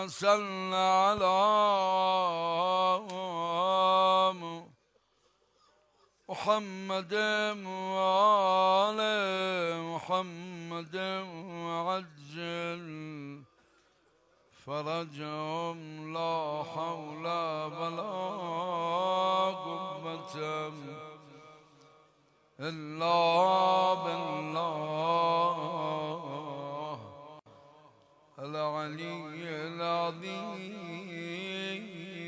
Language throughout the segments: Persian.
صل على محمد وآل محمد وعجل فرجهم لا حول ولا قوة إلا بالله العلي العظيم.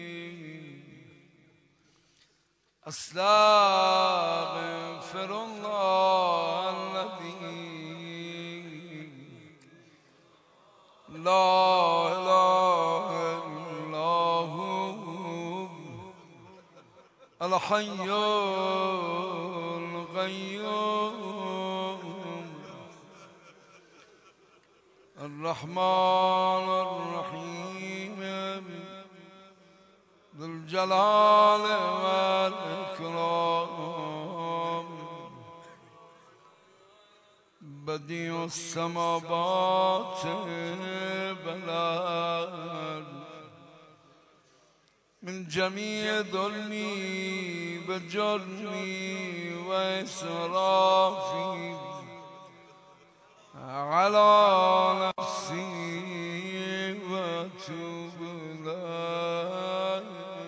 أستغفر الله الذي لا إله إلا هو الحي القيوم الرحمن الرحيم ذو الجلال والإكرام بديع السماوات والأرض من جميع ظلمي بجرمي وإسرافي على نفسي وأتوب إليك.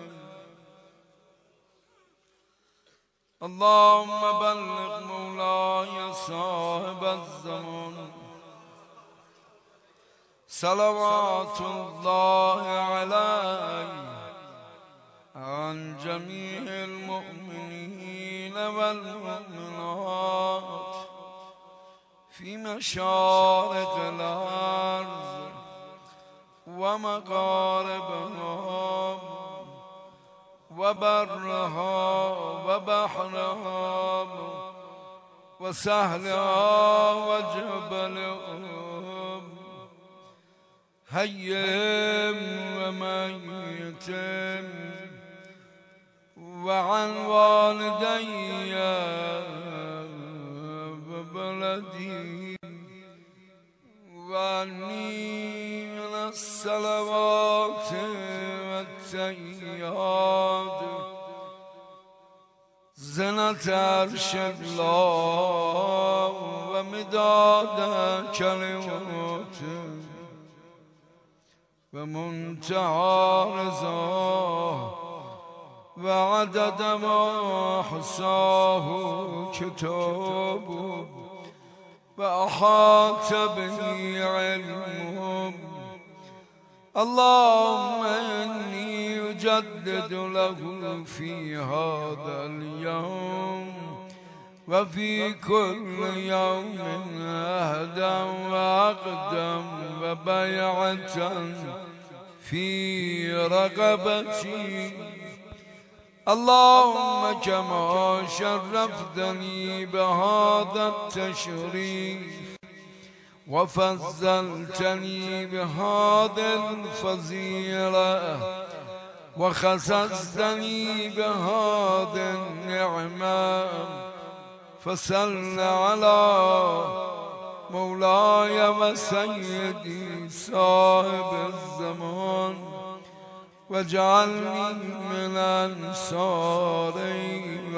اللهم بلغ مولاي صاحب الزمان صلوات الله عليه عن جميع المؤمنين والمؤمنات في مشارق الأرض ومغاربها وبرها وبحرها وسهلها وجبلها حي وميت وعن والدي وبلدي وعني من الصلوات والتحيات زنة عرش الله ومداد كلماته ومنتهى رضاه وعدد ما حصاه كتابه وأحاط به علمه. اللهم إني أجدد له في هذا اليوم وفي كل يوم أهدا وأقدم وبيعة في رقبتي. اللهم كما شرفتني بهذا التشريف وفضلتني بهذه الفضيلة وخصصتني بهذه النعمة فصل على مولاي وسيدي صاحب الزمان واجعلني من أنصاره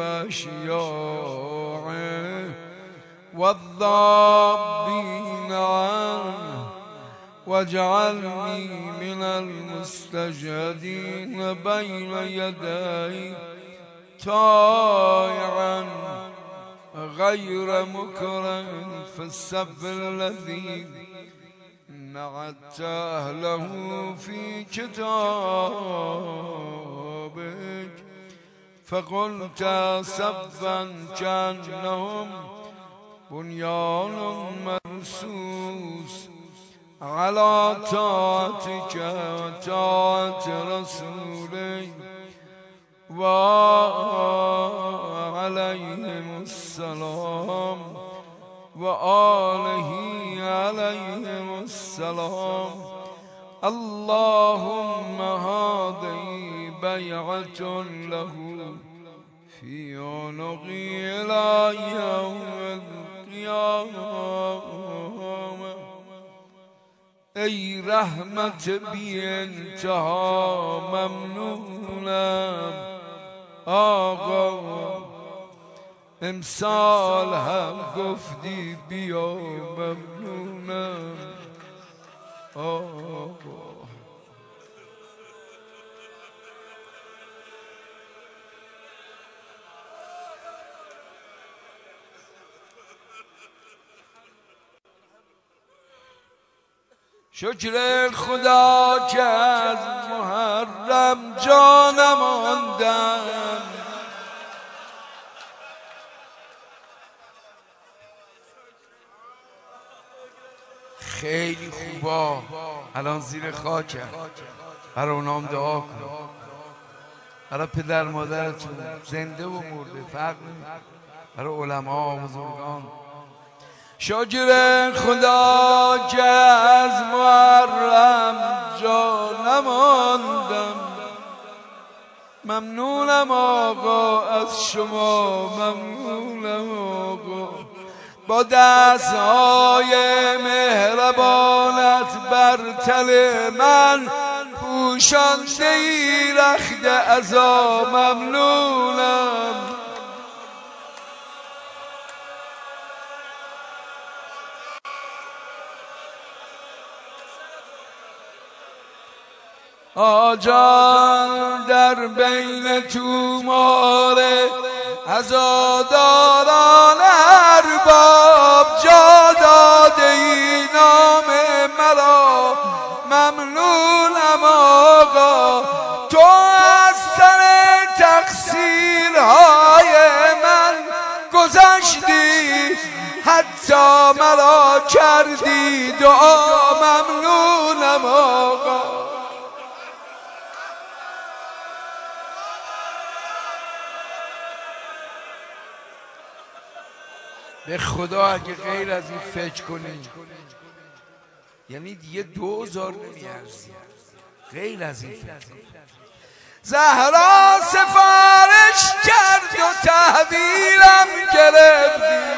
وأشياعه والضابين عنه واجعلني من المستجدين بين يدي طائعا غير مكره في السب الذي نعت أهله في كتابك فقلت سبا كأنهم بنيان مرصوص على طاعتك وطاعة رسولك وعليهم السلام وآله عليهم السلام. اللهم هذه بيعة له في عنقي إلى يوم القيامة ای رحمت بی انتها ممنونم آقا، امسال هم گفتی بیا ممنونم آقا. شکر خدا که از محرم جا نماندم، خیلی خوبا الان زیر خاکم، برای اونام دعا کن، برای پدر مادرتون زنده و مرده فرق نمیکنه، برای علما و بزرگان. شکر خدا که از محرم جا نماندم، ممنونم آقا از شما، ممنونم آقا. با دستهای مهربانت بر تل من پوشانده ای رخت عزا، ممنونم. آجان در بین تومار عزاداران ارباب جا داده ای نام مرا، ممنونم آقا. تو از سر تقصیرهای من گذشتی، حتی مرا کردی دعا، ممنونم آقا. به خدا اگه غیر از این فکر کنی یعنی دیگه 2000 نمیارزی، غیر از این فکر. زهرا سفارش کرد و تحویلم گرفتی،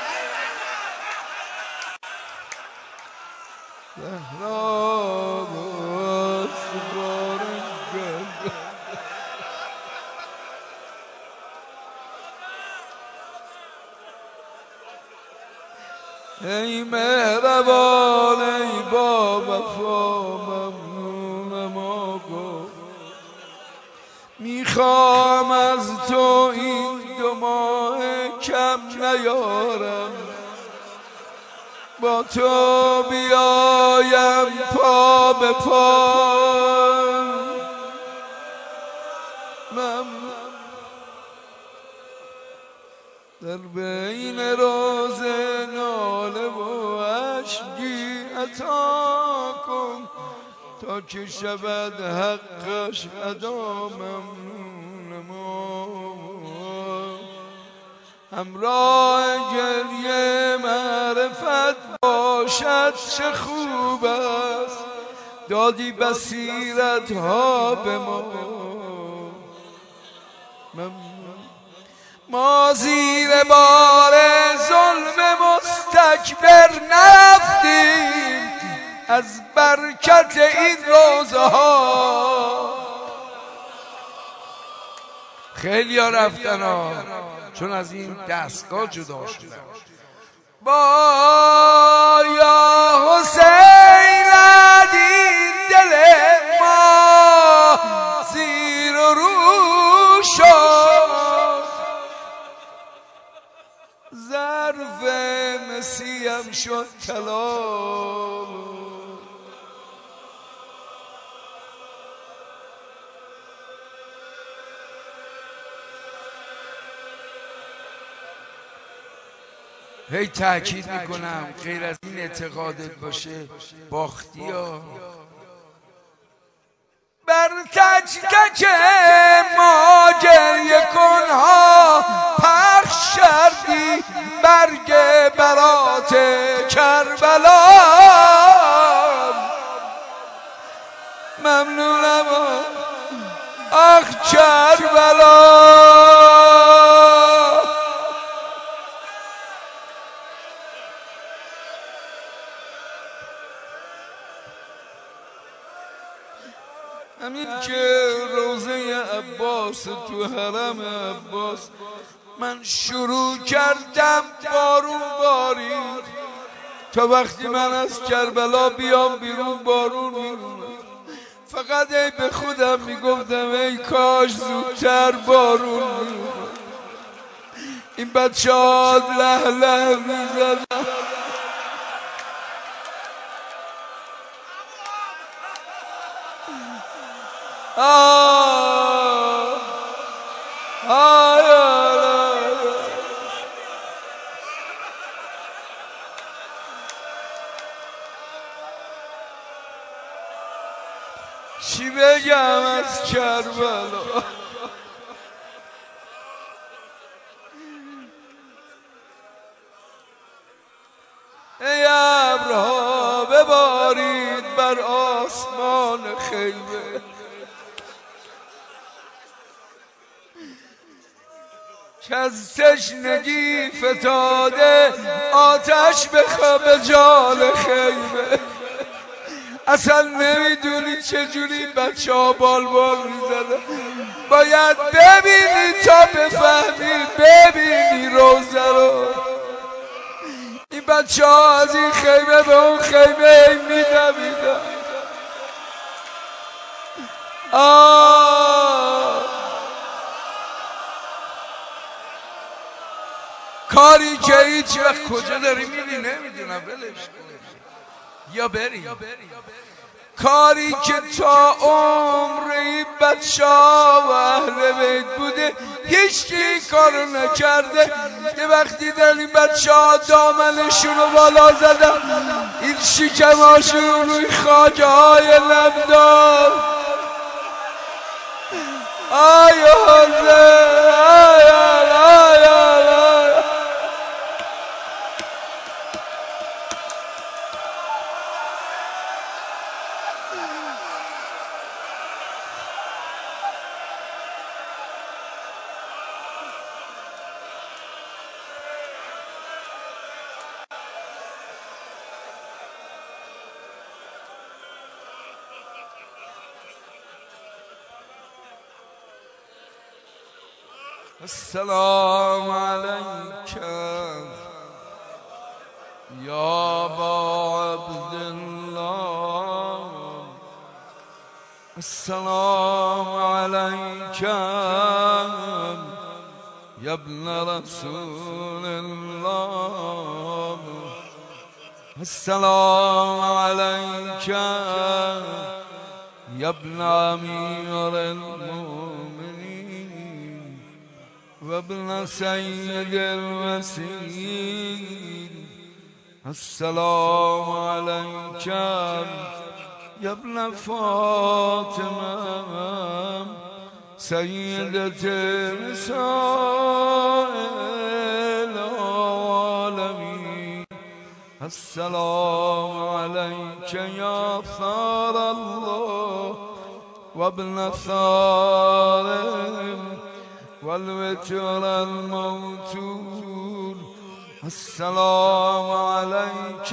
زهرا سفارش کرد. ای مهربان ای با وفا، ممنونم آقا. میخوام از تو این 2 ماه کم نیارم، با تو بیایم پا به پا، در بین روز ناله و اشکی عطا کن تا که شود حقش ادا، ممنونم. همراه گریه معرفت باشد چه خوب است، دادی بصیرت ها به ما، ما زیر بار ظلم مستکبر نرفتیم از برکت این روزه ها. خیلی ها رفتن ها چون از این دستگاه جدا شدن. با یا حسین ندید دل ما زیر و رو شد، ظرف مسیم شد طلا. هی تأکید میکنم غیر از این اعتقادت باشه باختی ها. بر تک تک ما گریه کنها پخش کردی برگ برات کربلا، ممنونم آخ کربلا. همین که روزه عباس تو حرم عباس من شروع کردم بارون بارید تا وقتی من از کربلا بیام بیرون بارون میمونه. فقط ای به خودم میگفتم ای کاش زودتر بارون میمونه. این بچه ها له له میزدن. چی بگم از کربلا؟ ای ابرها ببارید بر آسمان خیمه، که از تشنگی فتاده آتش به جان خیمه. اصلا نمیدونی چجوری بچه ها بال میزدن. باید ببینی تا بفهمی، ببینی روزه رو. این بچه ها از این خیمه به اون خیمه میدویدن. کاری که هیچ وقت کجا داری میری نمیدونم، ولش یا بری. کاری که تا عمر این بچه ها و اهل بیت بوده هیچ کی این کارو نکرده. یه وقتی دیدن این بچه ها دامنشون رو بالا زدن، این شکماشون روی خاکه های نمدار. آیا حضر السلام عليك يا أبا عبد الله، السلام عليك يا ابن رسول الله، السلام عليك يا ابن أمير المؤمنين وابن سيد الوسيل، السلام عليك يا ابن فاطمة سيدة نساء العالمين، السلام عليك يا ثار الله وابن ثار والوتر الموتور، السلام عليك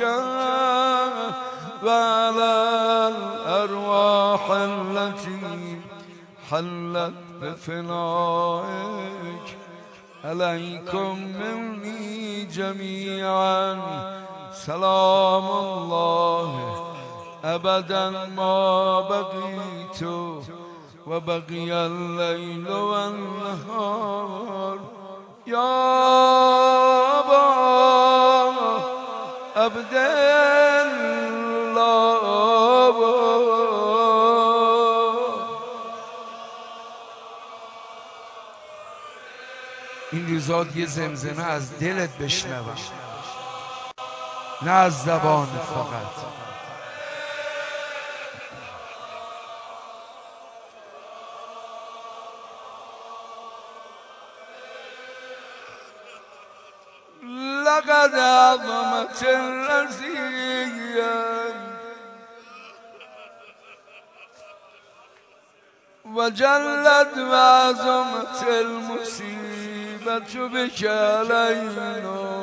وعلى الأرواح التي حلت بفنائك، عليكم مني جميعا سلام الله أبدا ما بقيت وبقي الليل والنهار، يا أبا عبد الله. این روزا یه زمزمه از دلت بشنوم، نه از زبان فقط. لقد عظمت الرزية وجلت وعظمت المصيبة بك علينا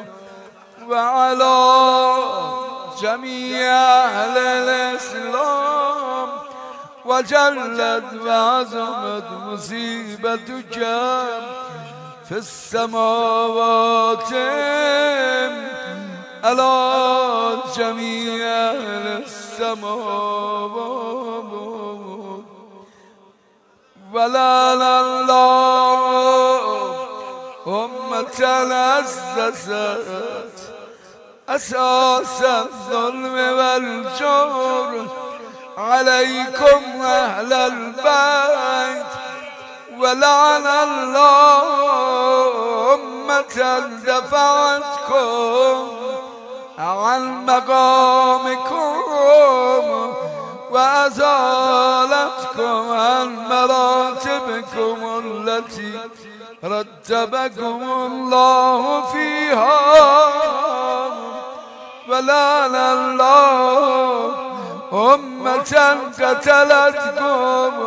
وعلى جميع أهل الإسلام وجلت وعظمت مصيبتك في السماوات على جميع السماوات ولعن الله أمة أسست أساس الظلم والجور عليكم أهل البيت ولعن الله أمة دفعتكم عن مقامكم وأزالتكم عن مراتبكم التي رتبكم الله فيها ولعن الله أمة قتلتكم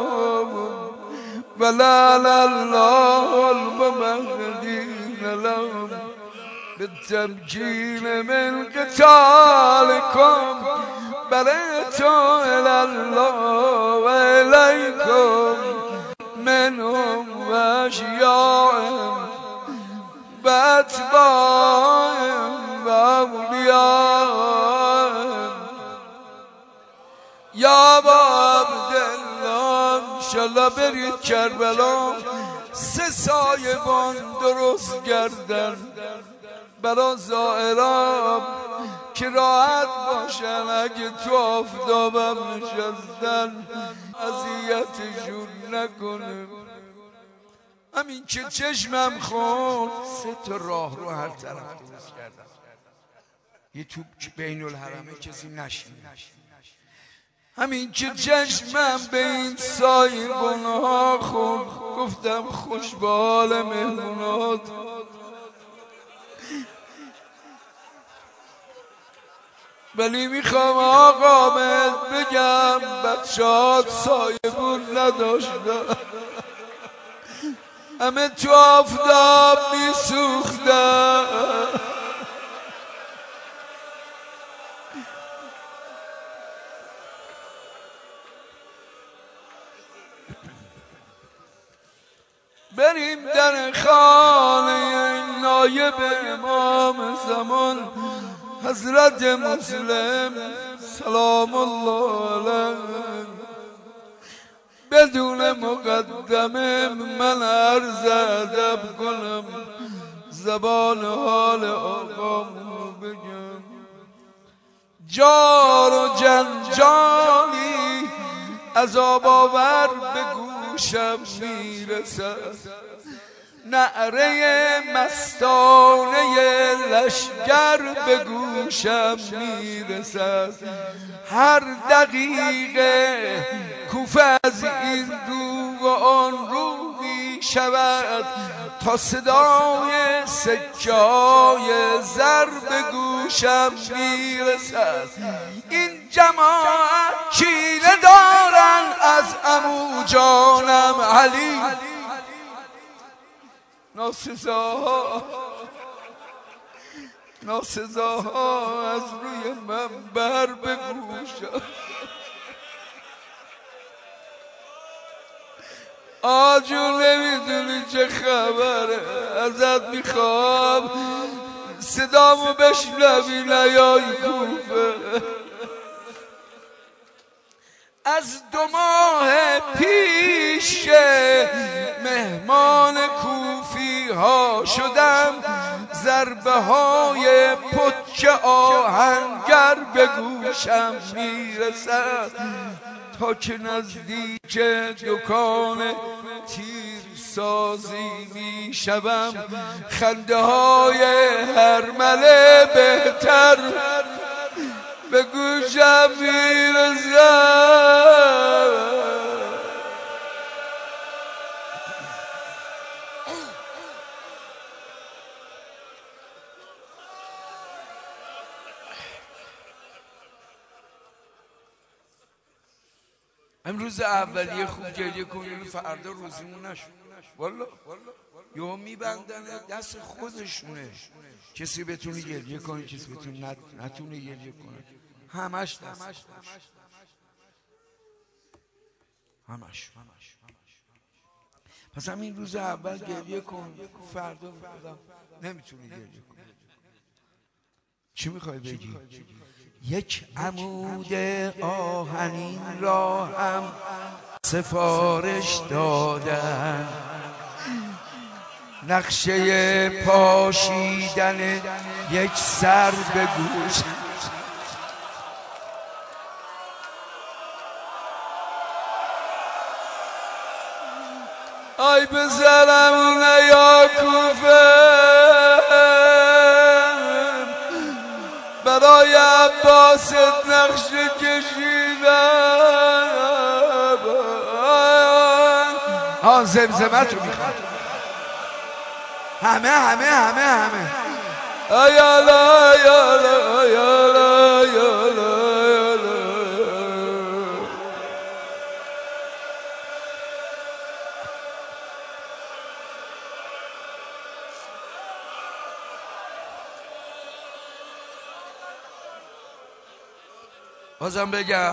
ولعن الله الممهدين لهم بالتمكين من قتالكم برئت إلى الله وإليكم منهم وأشياعهم بأتباعهم وأوليائهم یا عبدالله انشالله برید کربلا 3 سایبان درست گردن برا زائران که راحت باشن اگه تو آفتابم نشستن اذیتشون نکنه. همین که چشمم خورد 3 تا راه رو هر طرف درست کردم یه تو بین الحرمه کسی نشینه. همین که چشمم به این سایبان‌ها خورد گفتم خوش به حال مهمونات. ولی میخوام آقا بهت بگم بچه‌هات سایبون نداشتن همه تو آفتاب میسوختن. بریم در خانه نایب امام زمان حضرت مسلم سلام الله علیه. بدون مقدمه من عرض ادب کنم زبان حال آقامو بگم. جار و جنجالی عذاب آور به گوشم میرسد نعره مستانه لشگر به گوشم میرسد. هر دقیقه کوفه از این رو و آن رو می شود تا صدای سکه‌های زر به گوشم میرسد. این جماعت کینه دارن از عمو جانم علی. ناسزاها از روی منبر به گوشم. آجون نمیدونی چه خبره ازت میخوام صدامو بشنوی نیای کوفه. از 2 ماه پیش مهمان کوفی ها شدم ضربه های پتک آهنگر به گوشم میرسد تا که نزدیک دکان تیر سازی میشوم. خنده های هرمله بهتر به گوشم میرسد. امروز اولیه خوب گریه کنین فردا روزیمون نشد. والا یهو میبندن دست خودشونه. کسی بتونه گریه کنه کسی بتونه نتونه گریه کنه همش دست. همش. پس همین روز اول گریه کن، فردا نمیتونی گریه کن. چی میخوای بگی؟ یک عمود آهنین را هم سفارش دادن، نقشه پاشیدن یک سر به گوش. آی بزرم یا کوفه برای عباس نقشه کشیدم. زمزمت رو میخواد همه آیالا آیالا آیالا آیالا. بازم بگم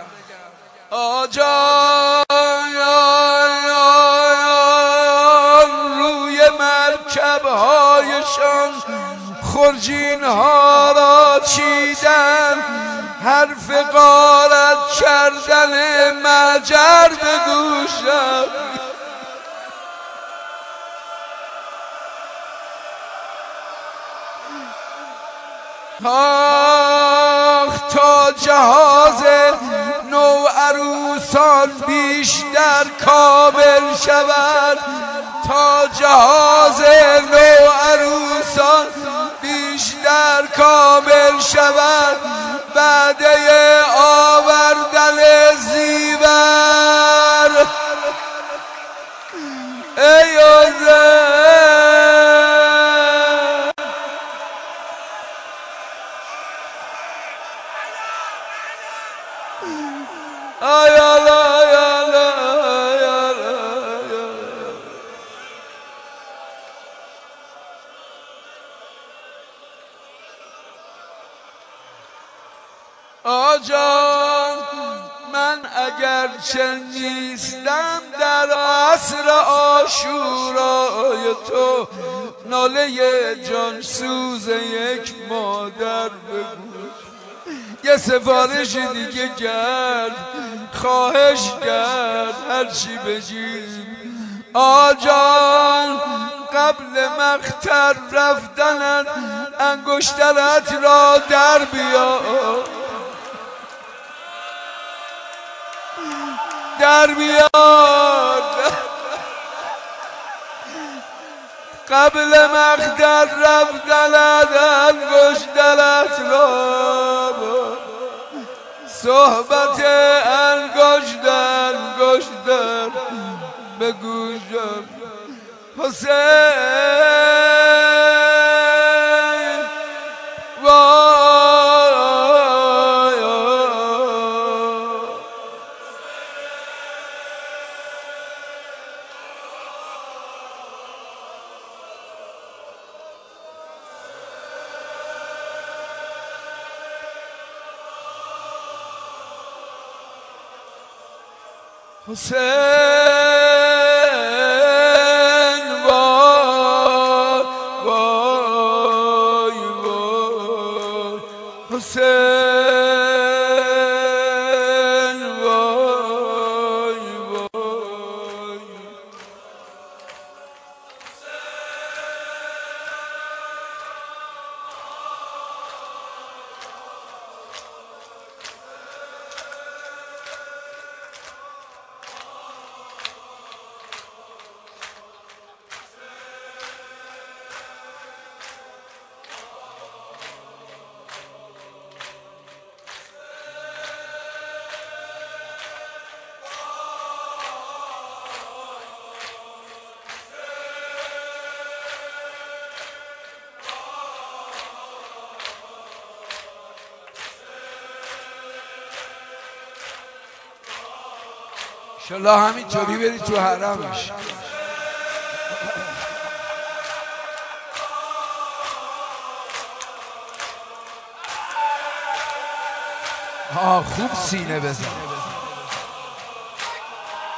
آجان روی مرکب‌هایشان خرجین ها را چیدن، حرف غارت کردن مجر به گوشم. آخ تا جهاز نو عروسان بیشتر کامل شود، تا جهاز نو عروسان بیشتر کامل شود، وعده آوردن زیور. ای آیالا آیالا آیالا. آجان من اگرچه نیستم در عصر عاشورای تو، ناله جان سوز یک مادر بگو. یه سفارش دیگه کرد، خواهش کرد هرچی بگی. آجان قبل مختر رفتنت انگشترت را در بیار، در بیار. قبل مختر رفتنت انگشترت را، صحبت انگشتر به گوشم. حسین وای حسین وای وای وای حسین وای وای. انشالله همینطوری بری تو حرمش. خوب سینه بزن.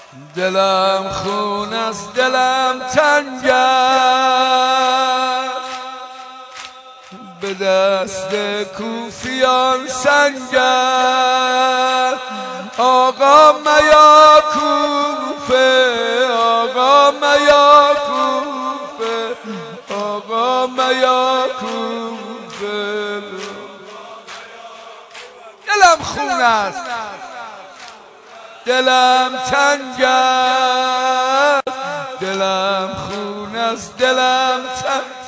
دلم خون است دلم تنگ است به دست کوفیان سنگ است آقا میا کوفه آقا میا کوفه آقا میا کوفه دلم خون است دلم تنگ است دلم خون است دلم تنگ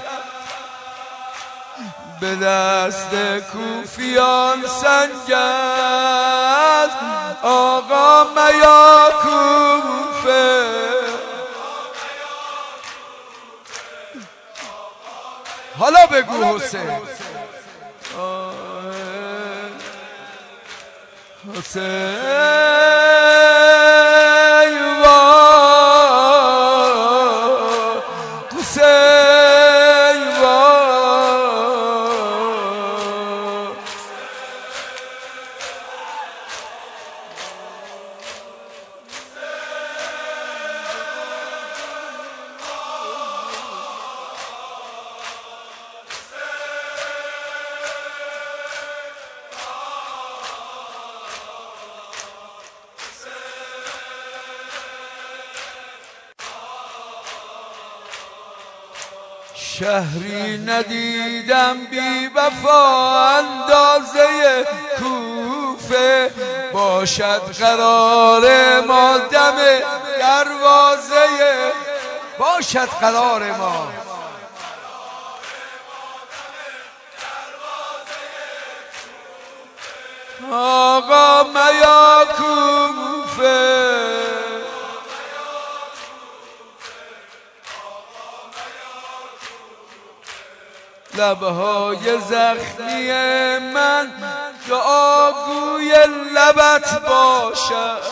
به دست کوفیان سنگ است آقا میا کوفه حالا بگو حسین حسین شهری ندیدم بی وفا اندازه کوفه باشد قرار ما دم دروازه باشد قرار ما آقا میا کوفه لبهای زخمی من دعاگوی لبت باشد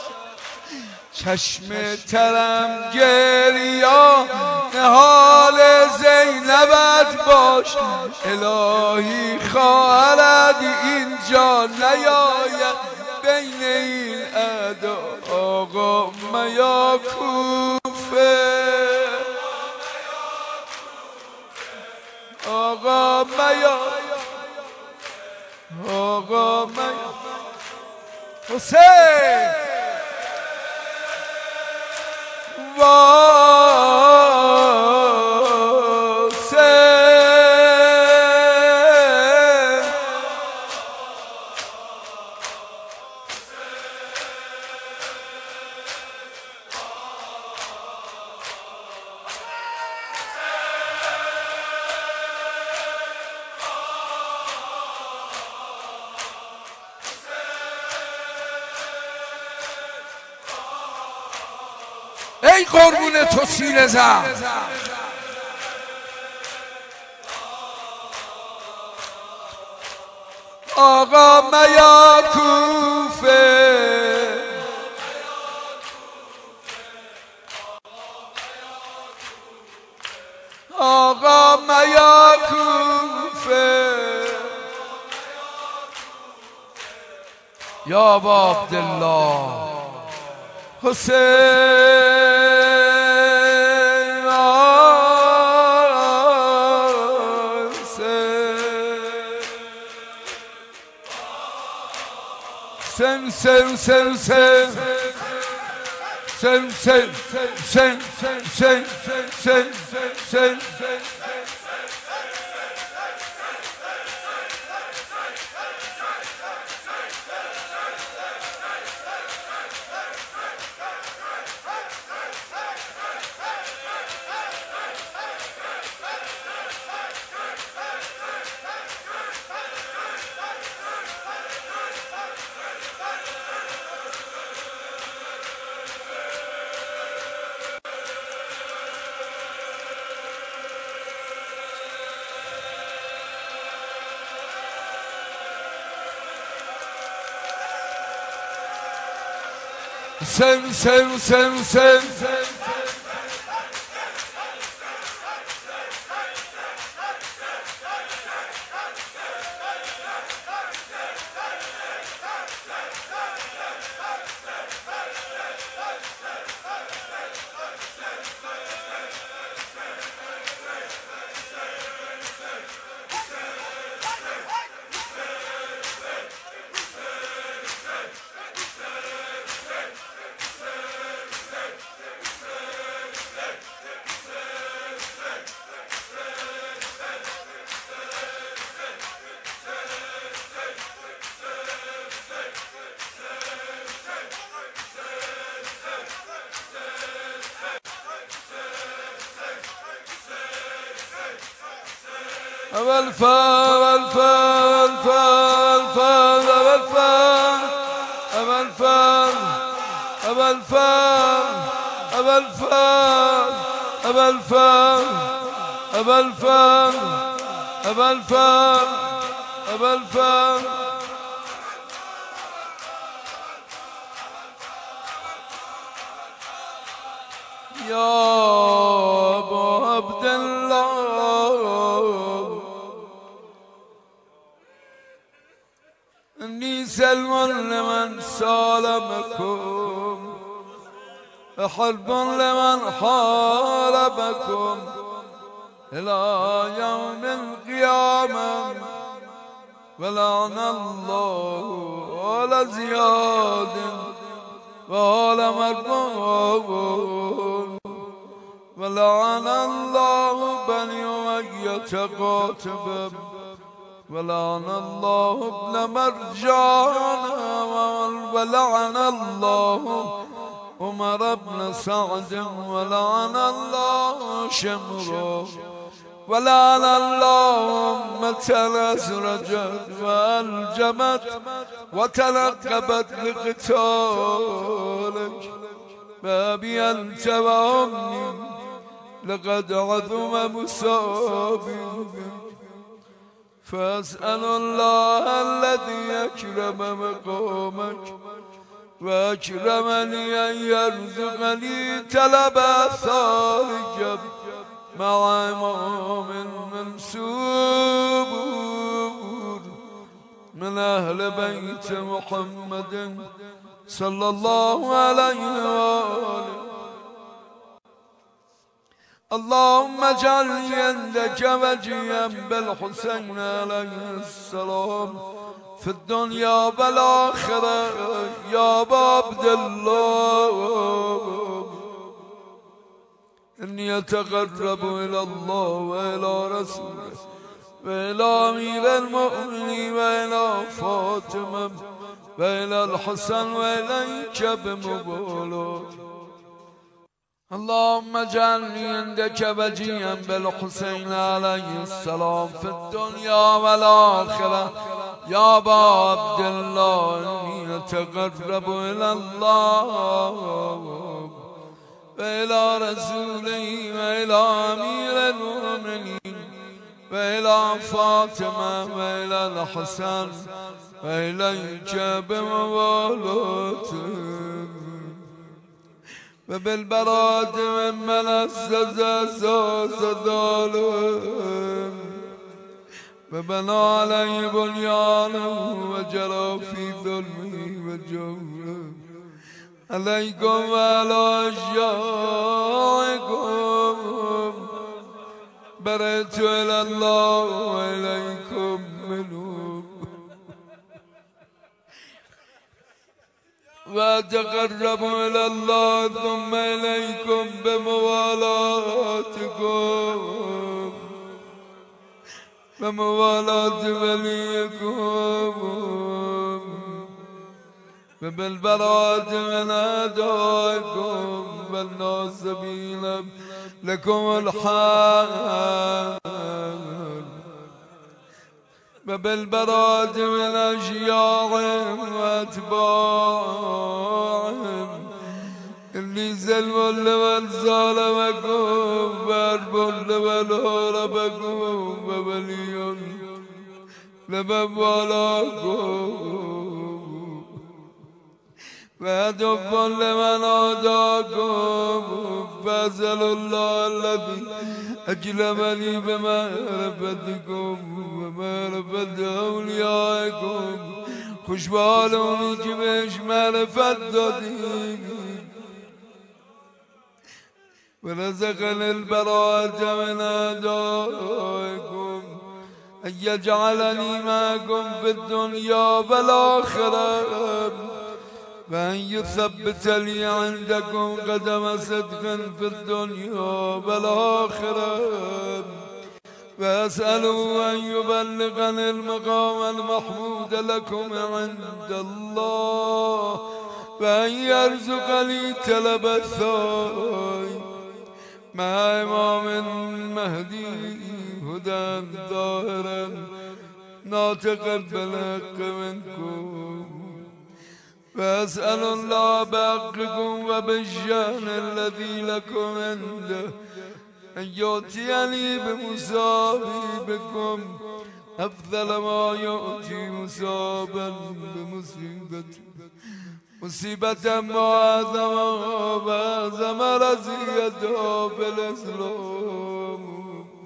چشم ترم گریان حال زینبت باشد الهی خواهرت اینجا نیاید بین این اعدا آقا میا کوفه آقا میا آقا میا حسین ای قربون تو سینه زن آقا میا کوفه آقا میا کوفه یا ابا عبدالله حسین sen sen sen sen sen sen sen sen sen sen sen sen sen sen أبا الفار الفار الفار الفار أبا الفار أبا الفار أبا الفار أبا الفار أبا الفار أبا الفار أبا الفار يا أبا عبد الله إني سلم لمن سالمكم حرب لمن حاربكم إلى يوم القيامة ولعن الله على زياد وعلى مربون ولعن الله بني أمية قاتبا ولعن الله ابن مرجان ولعن الله عمر بن سعد ولعن الله شمرا ولعن الله أمة أزرجت وألجمت وتلقبت لقتالك بابي أنت وأمي لقد عظم مصابي فأسأل الله الذي أكرم مقامك وأكرمني أن يرزقني طلب آثارك مع إمام منسوب من أهل بيت محمد صلى الله عليه وآله اللهم اجعلني عندك وجيا بالحسين عليه السلام في الدنيا والآخرة يا أبا عبد الله إني أتقرب إلى الله وإلى رسوله وإلى أمير المؤمنين وإلى فاطمة وإلى الحسن وإليك بمبالغ اللهم اجعلني عندك وجيا بالحسين عليه السلام في الدنيا والآخرة يا أبا عبد الله إني أتقرب إلى الله وإلى رسوله وإلى أمير المؤمنين وإلى فاطمة وإلى الحسن وإليك بموالاتهم وبالبراءة ممن أسس أساس ظالم وبنى عليه بنيانه وجرى في ظلمه وجوره عليكم وعلى أشيائكم برأت إلى الله وإليكم منه وأتقرب إلى الله ثم إليكم بموالاتكم بموالاة وليكم وبالبراءة من أعدائكم والناصبين لكم الحال وبالبراءة من أشياعهم وأتباعهم إني سلم لمن ظلمكم وأرب لمن هربكم وولي لمن والاكم وأدب لمن عاداكم فأسأل الله الذي أكرمني بمعرفتكم ومعرفة أوليائكم خوشبالونی که بهش معرفت دادی ورزقني البراءة من أعدائكم أن يجعلني معكم في الدنيا والآخرة وأن يثبت لي عندكم قدم صدق في الدنيا والآخرة وأسأله أن يبلغني المقام المحمود لكم عند الله وأن يرزق لي طلب الثوي مع إمام مهدي هدى ظاهرا ناطقا بالحق منكم وأسأل الله بحقكم وبالشأن الذي لكم عنده أن يؤتيني بمصابيبكم أفضل ما يؤتي مصابا بمصيبته مصيبة معظمة وأعظم رزية بالإسلام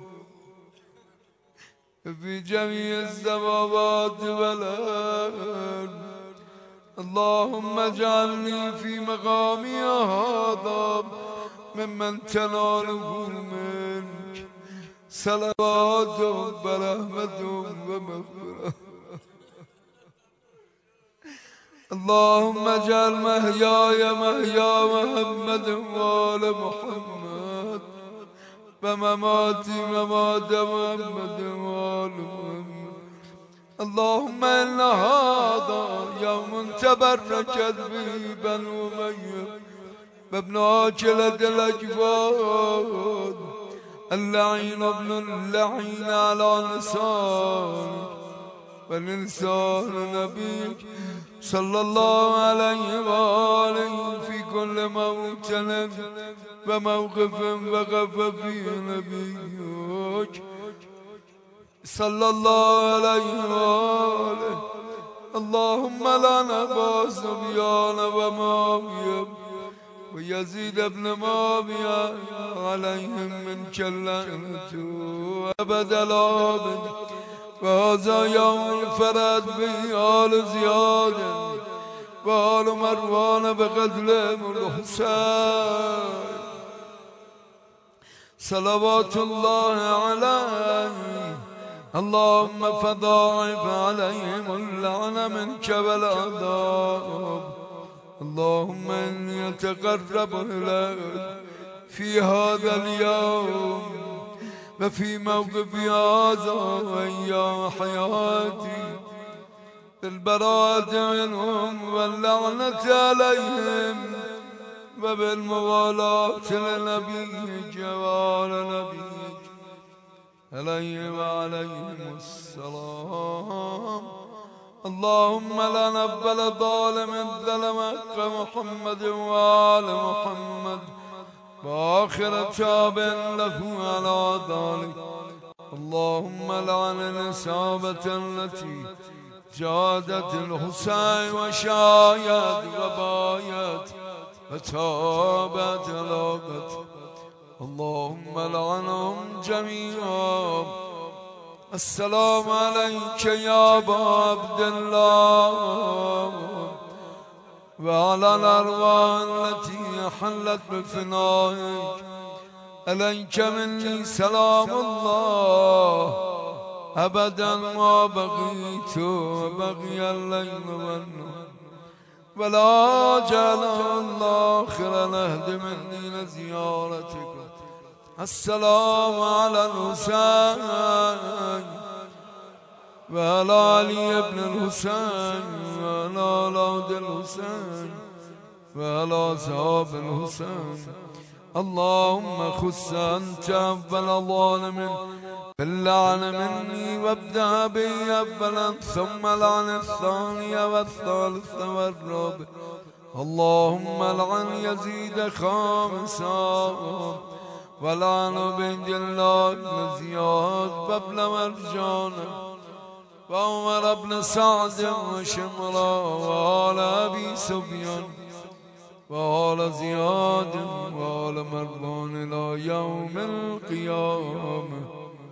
في جميع السماوات والأرض. اللهم اجعلني في مقامي هذا ممن تناله منك صلوات ورحمة ومغفرة. اللهم اجعل محياي محيا محمد وآل محمد ومماتي ممات محمد وآل محمد. اللهم إن هذا يوم تبركت به بنو أمية وابن عاقلة الأجفاد اللعين ابن اللعين على لسان ولسان نبيك صلى الله عليه وآله في كل موطن وموقف وقف فيه نبيك صلى الله عليه وآله. اللهم لنا بسفيان ومعاوية ويزيد بن معاوية عليهم منك اللعنة أبد الآبد. وهذا يوم الفرد به آل زياد وآل مروان بقتلهم الحسين صلوات الله عليه. اللهم فضاعف عليهم اللعن منك والعذاب. اللهم إني أتقرب إليك في هذا اليوم وفي موقف هذا وأيام حياتي بالبراءة منهم واللعنة عليهم وبالموالاة لنبيك وآل نبيك عليه وعليهم السلام. اللهم لا نقبل ظالم ظلم حق محمد وآل محمد وآخر تاب له على ذلك. اللهم لعن الإصابة التي جادت الحسين وشايت وبايت وتابت لاقت. اللهم لعنهم جميعا. السلام عليك يا أبا عبد الله وعلى الأرواح التي حلت بفنائك. عليك مني سلام الله أبدا ما بقيت وبقي الليل والنهار ولا جعل الله آخر العهد مني لزيارتك. السلام على الحسين وعلى علي بن الحسين وعلى أولاد الحسين وعلى أصحاب الحسين. اللهم خص أنت أول الظالمين باللعن مني وابدأ بي أولا ثم لعن الثاني والثالث والرابع. اللهم لعن يزيد خامسا ولعن بن جلال بن زياد وابن مرجان وعمر بن سعد وشمرا وآل أبي سفيان وآل زياد وآل مروان إلى يوم القيامة.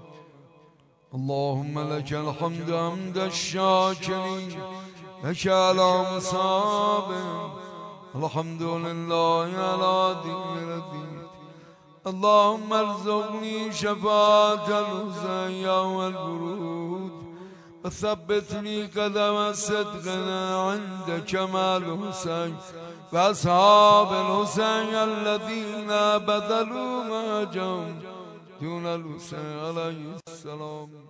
اللهم لك الحمد حمد الشاكرين لك على مصابهم. الحمد لله على دين الدين. اللهم ارزقني شفاعة الحسين يوم الورود وثبتني قدم صدقنا عند كمال الحسين وأصحاب الحسين الذين بذلوا ما جم دون الحسين عليه السلام.